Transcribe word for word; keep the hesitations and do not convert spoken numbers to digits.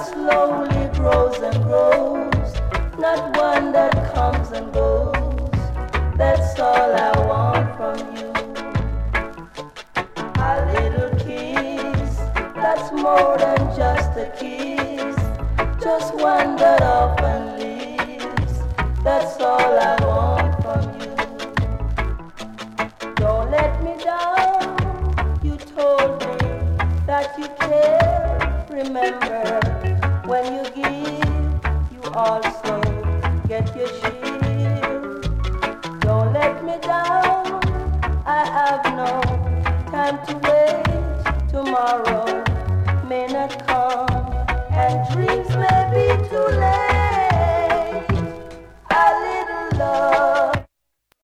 slowly grows and grows, not one that comes and goes. That's all I want from you. A little kiss, that's more than just a kiss, just one that often leaves. That's all I want from you. Don't let me down. You told me that you care. Remember, when you give, you also get your share. Don't let me down. I have no time to wait. Tomorrow